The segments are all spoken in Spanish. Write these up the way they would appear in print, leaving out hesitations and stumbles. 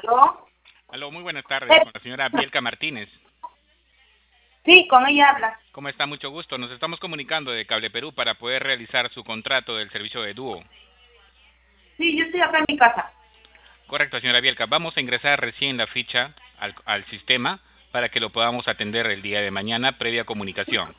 ¿Aló? Aló, muy buenas tardes, Eh, con la señora Bielka Martínez. Sí, con ella habla. ¿Cómo está? Mucho gusto. Nos estamos comunicando de Cable Perú para poder realizar su contrato del servicio de dúo. Sí, yo estoy acá en mi casa. Correcto, señora Bielka. Vamos a ingresar recién la ficha al sistema para que lo podamos atender el día de mañana previa comunicación.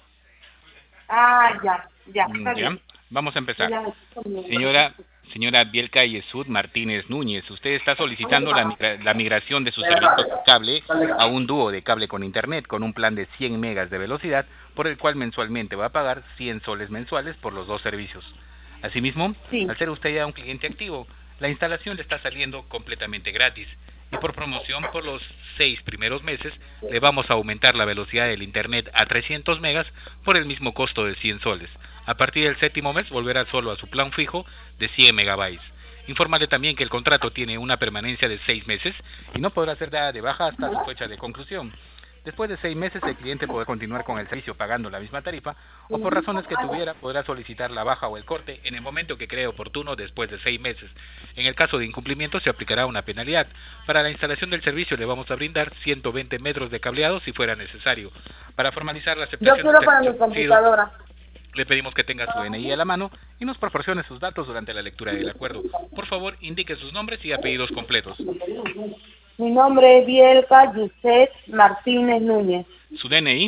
Ya, está ¿Ya? bien. Vamos a empezar. Ya. Señora Bielka Yesud Martínez Núñez, usted está solicitando la migración de su servicio de cable a un dúo de cable con internet con un plan de 100 megas de velocidad, por el cual mensualmente va a pagar 100 soles mensuales por los dos servicios. Asimismo, Sí. al ser usted ya un cliente activo, la instalación le está saliendo completamente gratis. Y por promoción, por los 6 primeros meses, le vamos a aumentar la velocidad del internet a 300 megas por el mismo costo de 100 soles. A partir del séptimo mes volverá solo a su plan fijo de 100 megabytes. Infórmale también que el contrato tiene una permanencia de 6 meses y no podrá ser dada de baja hasta su fecha de conclusión. Después de 6 meses el cliente podrá continuar con el servicio pagando la misma tarifa o por razones que tuviera podrá solicitar la baja o el corte en el momento que cree oportuno después de 6 meses. En el caso de incumplimiento se aplicará una penalidad. Para la instalación del servicio le vamos a brindar 120 metros de cableado si fuera necesario. Para formalizar la Yo aceptación del quiero para mi servicio ofrecido, computadora. le pedimos que tenga su DNI a la mano y nos proporcione sus datos durante la lectura del acuerdo. Por favor, indique sus nombres y apellidos completos. Mi nombre es Bielka Yuset Martínez Núñez. Su DNI,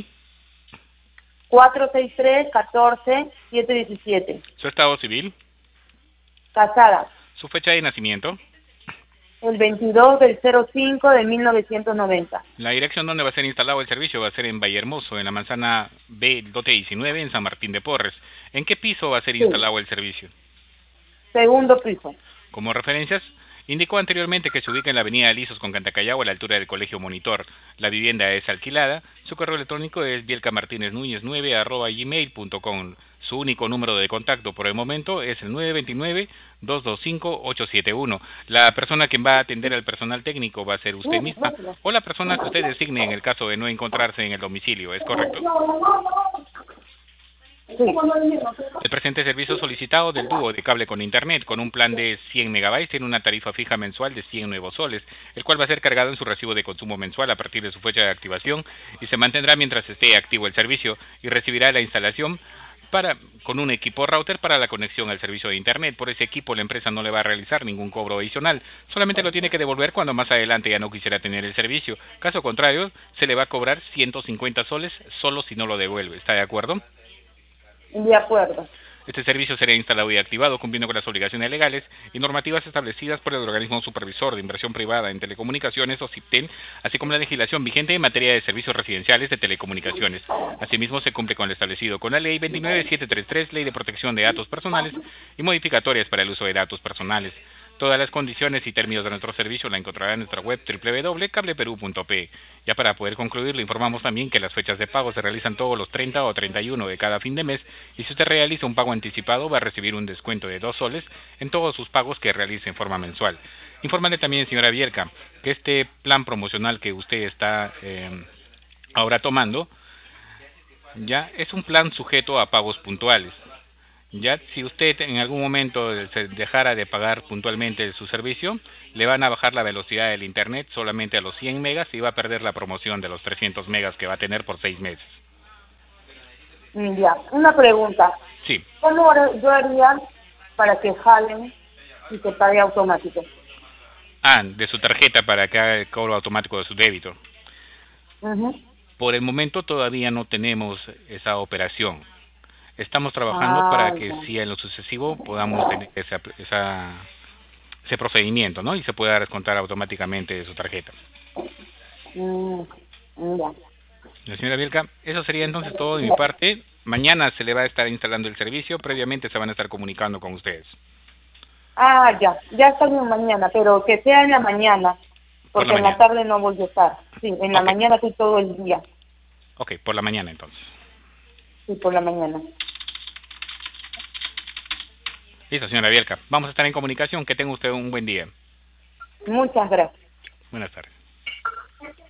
463-14-717. su estado civil, Casada. su fecha de nacimiento, El 22 del 05 de 1990. la dirección donde va a ser instalado el servicio va a ser en Vallehermoso, en la manzana B, lote 19, en San Martín de Porres. ¿En qué piso va a ser Sí. instalado el servicio? Segundo piso. Como referencias, indicó anteriormente que se ubica en la avenida Lizos con Cantacallao a la altura del Colegio Monitor. La vivienda es alquilada. Su correo electrónico es bielkamartinez9@gmail.com. Su único número de contacto por el momento es el 929-225-871. La persona que va a atender al personal técnico va a ser usted misma o la persona que usted designe en el caso de no encontrarse en el domicilio. ¿Es correcto? Sí. El presente servicio solicitado del dúo de cable con internet con un plan de 100 megabytes tiene una tarifa fija mensual de 100 nuevos soles, el cual va a ser cargado en su recibo de consumo mensual a partir de su fecha de activación y se mantendrá mientras esté activo el servicio y recibirá la instalación con un equipo router para la conexión al servicio de internet. Por ese equipo la empresa no le va a realizar ningún cobro adicional, solamente lo tiene que devolver cuando más adelante ya no quisiera tener el servicio. Caso contrario, se le va a cobrar 150 soles solo si no lo devuelve. ¿Está de acuerdo? De acuerdo. Este servicio será instalado y activado cumpliendo con las obligaciones legales y normativas establecidas por el organismo supervisor de inversión privada en telecomunicaciones o SIPTEL, así como la legislación vigente en materia de servicios residenciales de telecomunicaciones. Asimismo, se cumple con lo establecido con la Ley 29733, Ley de Protección de Datos Personales y modificatorias para el uso de datos personales. Todas las condiciones y términos de nuestro servicio la encontrará en nuestra web www.cableperu.pe. Ya para poder concluir, le informamos también que las fechas de pago se realizan todos los 30 o 31 de cada fin de mes y si usted realiza un pago anticipado va a recibir un descuento de 2 soles en todos sus pagos que realice en forma mensual. Infórmale también, señora Bielka, que este plan promocional que usted está ahora tomando ya es un plan sujeto a pagos puntuales. Ya si usted en algún momento se dejara de pagar puntualmente su servicio, le van a bajar la velocidad del internet solamente a los 100 megas y va a perder la promoción de los 300 megas que va a tener por 6 meses. Ya, una pregunta. Sí. ¿Cómo yo haría para que jalen y se pague automático? De su tarjeta para que haga el cobro automático de su débito. Por el momento todavía no tenemos esa operación. Estamos trabajando para que si en lo sucesivo podamos tener ese procedimiento, ¿no? Y se pueda descontar automáticamente de su tarjeta. Ya. La señora Bielka, eso sería entonces todo de mi parte. Mañana se le va a estar instalando el servicio, previamente se van a estar comunicando con ustedes. Ya está bien mañana, pero que sea en la mañana, porque en la tarde no voy a estar. Sí, en la mañana estoy todo el día. Ok, por la mañana entonces. Sí, por la mañana. Listo, señora Bielka. Vamos a estar en comunicación. Que tenga usted un buen día. Muchas gracias. Buenas tardes.